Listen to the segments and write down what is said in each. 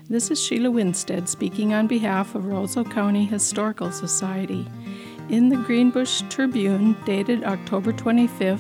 This is Sheila Winstead speaking on behalf of Roseau County Historical Society. In the Greenbush Tribune, dated October 25,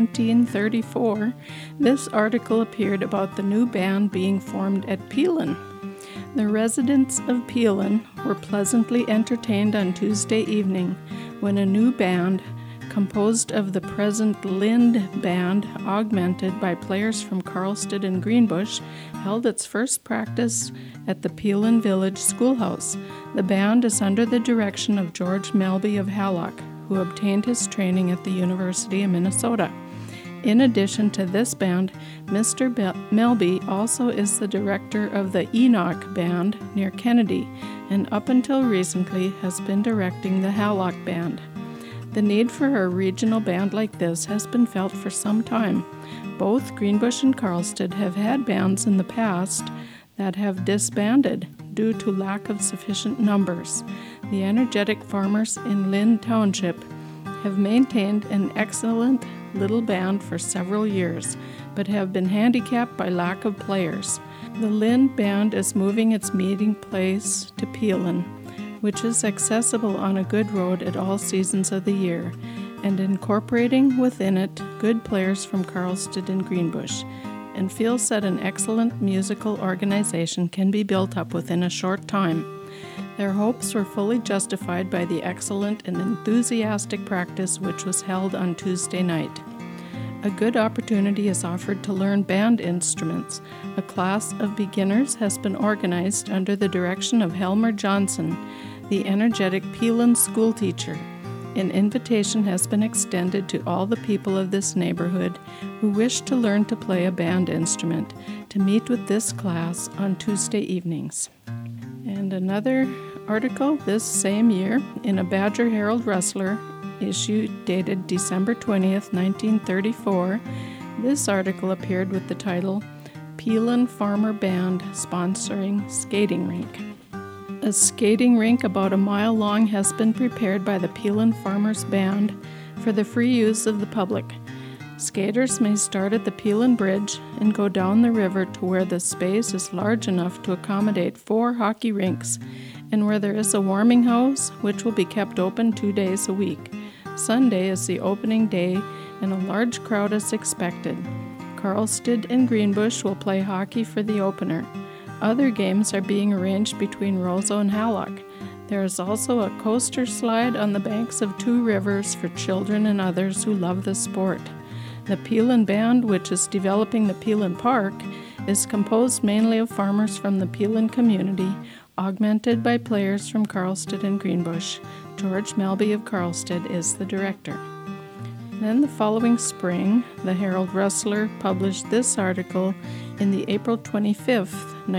1934, this article appeared about the new band being formed at Peelin. The residents of Peelin were pleasantly entertained on Tuesday evening when a new band, composed of the present Lind Band, augmented by players from Carlstead and Greenbush, held its first practice at the Peelin Village Schoolhouse. The band is under the direction of George Melby of Hallock, who obtained his training at the University of Minnesota. In addition to this band, Mr. Melby also is the director of the Enoch Band near Kennedy, and up until recently has been directing the Hallock Band. The need for a regional band like this has been felt for some time. Both Greenbush and Carlstead have had bands in the past that have disbanded due to lack of sufficient numbers. The energetic farmers in Lynn Township have maintained an excellent little band for several years, but have been handicapped by lack of players. The Lynn Band is moving its meeting place to Peelin, which is accessible on a good road at all seasons of the year, and incorporating within it good players from Carlstead and Greenbush, and feels that an excellent musical organization can be built up within a short time. Their hopes were fully justified by the excellent and enthusiastic practice which was held on Tuesday night. A good opportunity is offered to learn band instruments. A class of beginners has been organized under the direction of Helmer Johnson, the energetic Peelin schoolteacher. An invitation has been extended to all the people of this neighborhood who wish to learn to play a band instrument to meet with this class on Tuesday evenings. And another article this same year in a Badger Herald Rustler issue dated December 20th, 1934, this article appeared with the title, Peelin Farmer Band Sponsoring Skating Rink. A skating rink about a mile long has been prepared by the Peelin Farmers Band for the free use of the public. Skaters may start at the Peelin Bridge and go down the river to where the space is large enough to accommodate 4 hockey rinks, and where there is a warming house, which will be kept open 2 days a week. Sunday is the opening day, and a large crowd is expected. Carlstead and Greenbush will play hockey for the opener. Other games are being arranged between Roseau and Hallock. There is also a coaster slide on the banks of 2 rivers for children and others who love the sport. The Peelin Band, which is developing the Peelin Park, is composed mainly of farmers from the Peelin community, augmented by players from Carlstead and Greenbush. George Melby of Carlstead is the director. Then the following spring, the Herald Rustler published this article in the April 25th,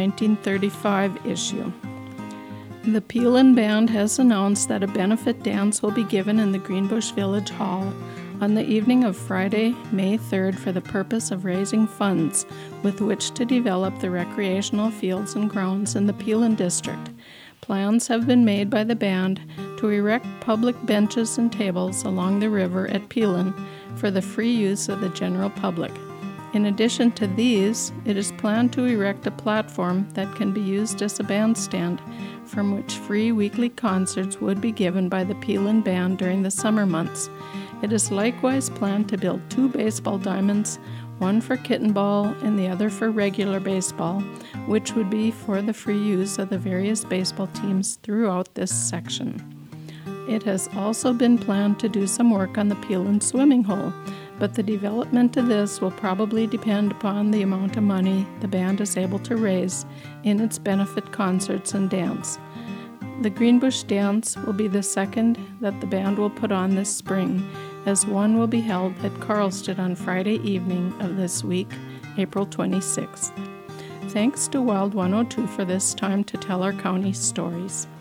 1935 issue. The Peelin Band has announced that a benefit dance will be given in the Greenbush Village Hall on the evening of Friday, May 3rd, for the purpose of raising funds with which to develop the recreational fields and grounds in the Peelin district. Plans have been made by the band to erect public benches and tables along the river at Peelin for the free use of the general public. In addition to these, it is planned to erect a platform that can be used as a bandstand, from which free weekly concerts would be given by the Peelin Band during the summer months. It is likewise planned to build 2 baseball diamonds, one for kitten ball and the other for regular baseball, which would be for the free use of the various baseball teams throughout this section. It has also been planned to do some work on the Peelin swimming hole, but the development of this will probably depend upon the amount of money the band is able to raise in its benefit concerts and dance. The Greenbush Dance will be the second that the band will put on this spring, as one will be held at Carlstead on Friday evening of this week, April 26th. Thanks to Wild 102 for this time to tell our county stories.